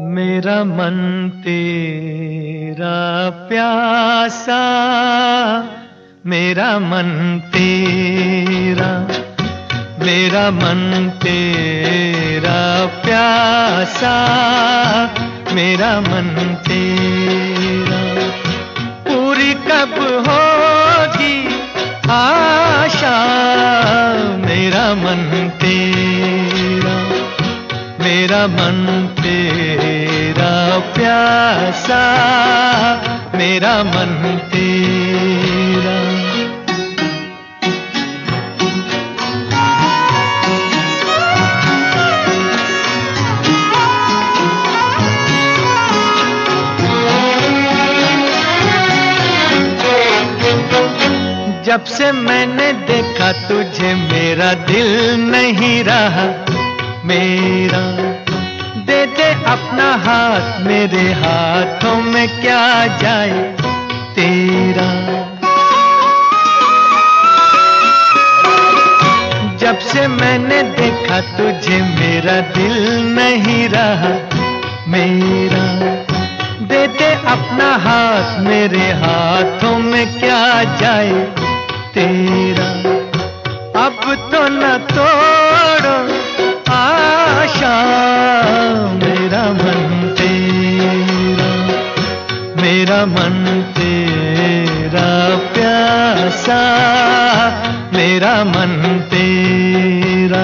मेरा मन तेरा प्यासा, मेरा मन तेरा, मेरा मन तेरा प्यासा, मेरा मन तेरा। पूरी कब होगी आशा, मेरा मन तेरा, मेरा मन तेरा प्यासा, मेरा मन तेरा। जब से मैंने देखा तुझे मेरा दिल नहीं रहा मेरा। दे दे अपना हाथ, मेरे हाथों में क्या जाए तेरा। जब से मैंने देखा तुझे मेरा दिल नहीं रहा मेरा। दे दे अपना हाथ, मेरे हाथों में क्या जाए तेरा। अब तो न तोड़ो आशा, मेरा मन तेरा, मेरा मन तेरा प्यासा, मेरा मन तेरा।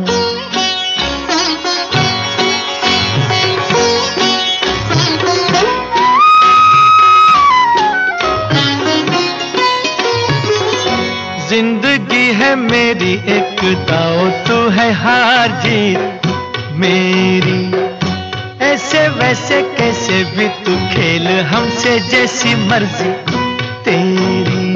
जिंदगी है मेरी एक दाव, तू है हार जीत मेरी। ऐसे वैसे कैसे भी तू खेल हमसे, जैसी मर्जी तेरी।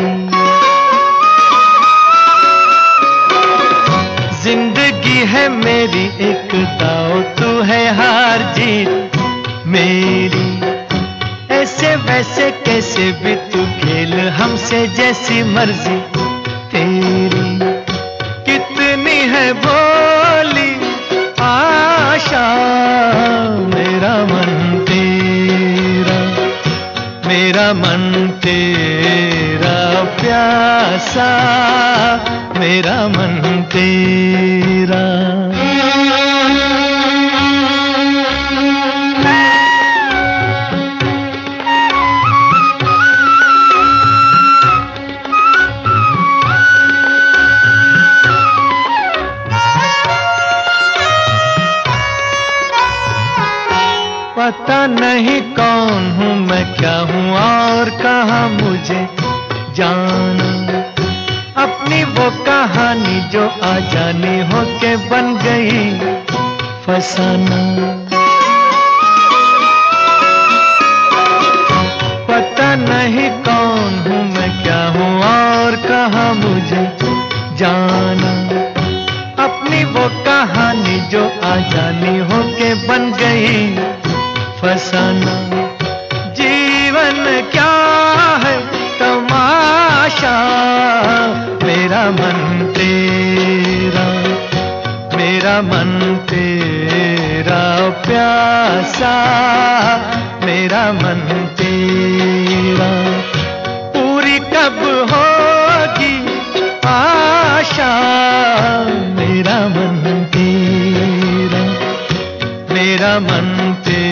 जिंदगी है मेरी एक दाव, तू है हार जीत मेरी। ऐसे वैसे कैसे भी तू खेल हमसे, जैसी मर्जी तेरी। कितनी है बोली आशा, मेरा मन तेरा, मेरा मन तेरा प्यासा, मेरा मन तेरा। पता नहीं कौन हूँ मैं, क्या हूँ और कहाँ मुझे जाना। अपनी वो कहानी जो आ जानी हो के बन गई फसाना। पता नहीं कौन हूँ मैं, क्या हूँ और कहाँ मुझे जाना। अपनी वो कहानी जो आ जानी हो के बन गई फसाना। जीवन क्या है तमाशा, मेरा मन तेरा, मेरा मन तेरा प्यासा, मेरा मन तेरा। पूरी कब होगी आशा, मेरा मन तेरा, मेरा मन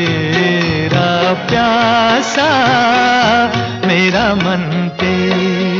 तेरा प्यासा, मेरा मन तेरा।